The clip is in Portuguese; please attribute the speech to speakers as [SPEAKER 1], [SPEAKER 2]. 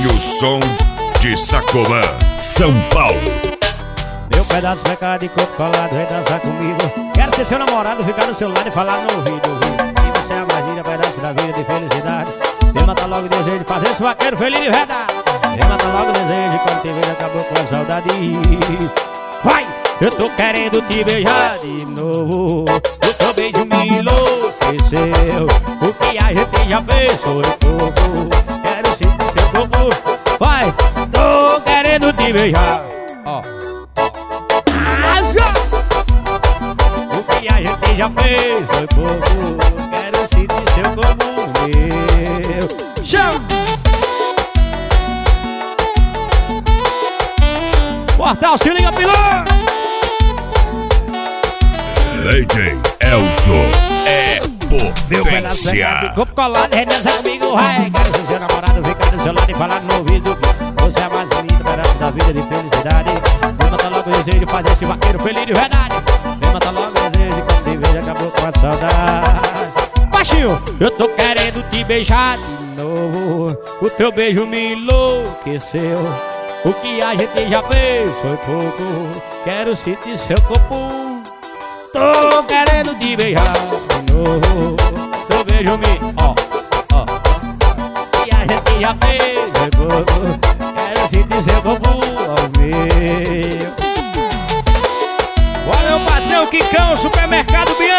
[SPEAKER 1] o som de Sacomã, São Paulo.
[SPEAKER 2] Meu pedaço pecado de coco colado, vem dançar comigo. Quero ser seu namorado, ficar no seu lado e falar no ouvido. E você é a magia, pedaço da vida de felicidade. Vem matar logo o desejo de fazer esse vaqueiro feliz de verdade. Vem matar logo o desejo, quando te vejo acabou com a saudade. Vai! Eu tô querendo te beijar de novo. O teu beijo me enlouqueceu. O que a gente já fez foi pouco. Quero sentir seu corpo. Vai! Tô querendo te beijar. Ó. O que a gente já fez foi pouco. Quero sentir seu corpo meu. Chama! Portal, se liga, pilão!
[SPEAKER 1] DJ Elzo é
[SPEAKER 2] Meu pedaço
[SPEAKER 1] potência.
[SPEAKER 2] de copo colado, redança comigo, vai. Quero ser seu namorado, ficar do seu lado e falar no ouvido. Você é a mais bonita, pedaço da vida de felicidade. Vem matar logo o desejo de fazer esse vaqueiro feliz de verdade. Vem matar logo o desejo de quando te vejo acabou com a saudade. Baixinho, eu tô querendo te beijar de novo. O teu beijo me enlouqueceu. O que a gente já fez foi pouco. Quero sentir seu corpo. Tô querendo te beijar de novo. Teu beijo me... Ó. E a gente já fez foi pouco. Quero sentir seu corpo ao meu. Olha o patrão Quicão, supermercado Bianchi.